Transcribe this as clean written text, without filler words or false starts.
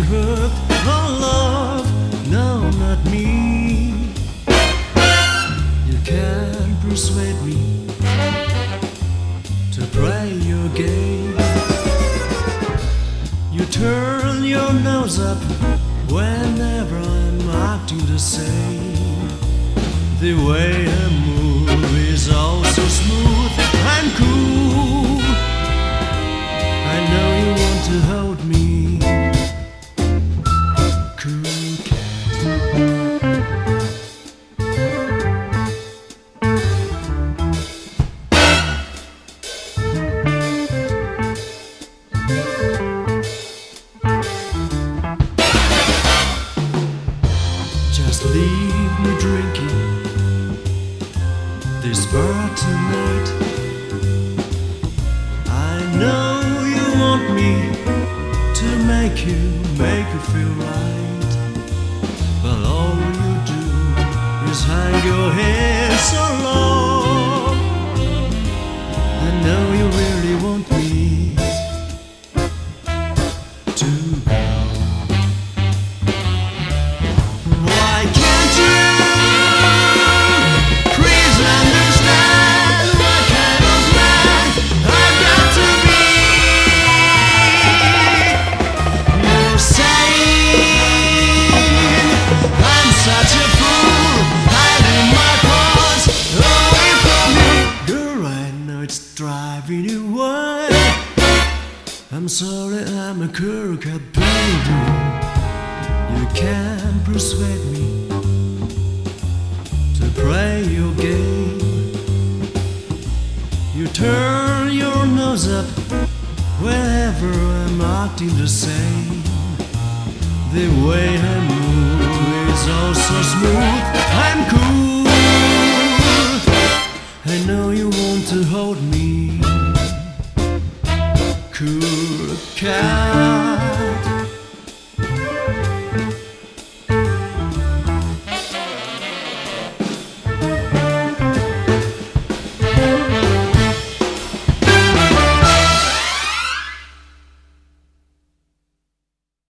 hooked on love, no, not me. You can't persuade me to play your game. You turn your nose up whenever I'm acting the same. The way I move is all so smooth and cool. I know you want to hold me, cool cat. Just leave me drinking this bar tonight. I know you want me to make you feel right, but all you do is hang your head so low. I know you really want me to go. Why can't you please understand what kind of man I've got to be? You're saying I'm such a fool, hiding my thoughts away from you. Girl, I know it's driving you wild. I'm sorry, I'm a crooked baby. You can't persuade me to play your game. You turn your nose up whenever I'm acting the same. The way I move is all so smooth and cool.